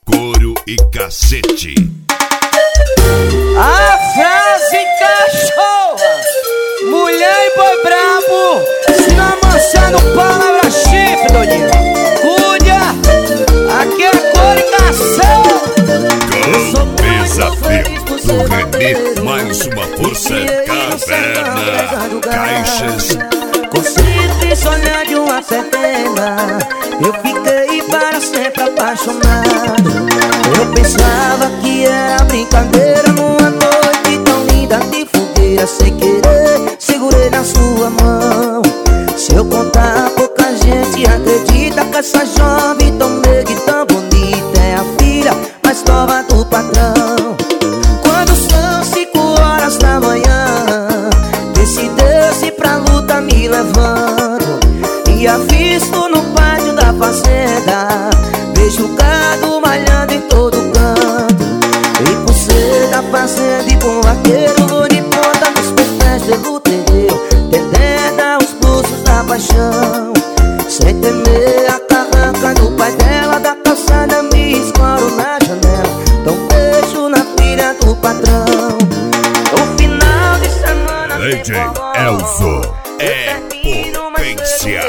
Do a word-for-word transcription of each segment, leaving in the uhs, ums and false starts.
couro e cacete. A frase cachorra, mulher e boi brabo, se não amansando palavra chifre, doidinho. Cuida, aqui é couro e cacete. Com desafio do Renê, mais uma força, caverna, caixas. Com simples olhar de uma serpena, eu fiquei para sempre apaixonado. Eu pensava que era brincadeira numa noite tão linda de fogueira. Sem querer, segurei na sua mão. Se eu contar, pouca gente acredita que essa jovem tão meiga e tão bonita é a filha mais nova do patrão. Quando são cinco horas da manhã, decideu-se pra luta me levando. E avisto no pátio da fazenda, vejo o gado malhando em todo canto. E por ser da fazenda e bom vaqueiro, vou de ponta nos pés pelo terreiro, tendendo aos pulsos da paixão. Sem temer a carranca do pai dela, da calçada me escoro na janela. Então beijo na filha do patrão. No final de semana D J Elzo é potência.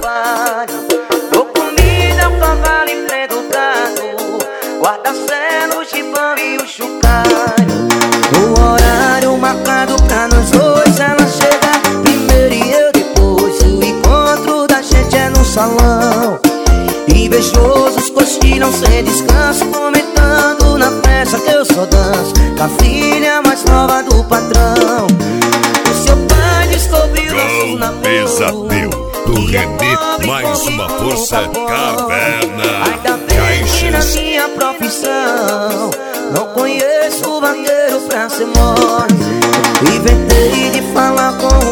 Dou comida ao cavalo e prendo o gado, guarda-celo, o gibão e o chocalho. No horário marcado pra nós dois, ela chega primeiro e eu depois. O encontro da gente é no salão. Invejosos cochilam sem descanso, comentando na festa que eu só danço com a filha mais nova do patrão. O seu pai descobriu nosso namoro. Desafio do Renê, mais uma força, caverna, Ainda bem que na caixas. minha profissão não conheço vaqueiro pra ser mole. Inventei de falar com